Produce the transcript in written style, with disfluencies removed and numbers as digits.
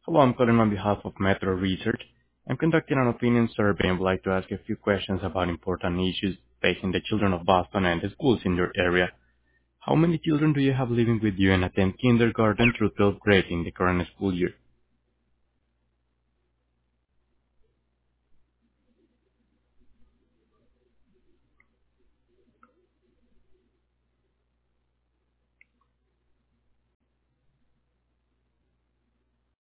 Hello, I'm calling on behalf of Metro Research. I'm conducting an opinion survey and would like to ask a few questions about important issues facing the children of Boston and the schools in your area. How many children do you have living with you and attend kindergarten through 12th grade in the current school year?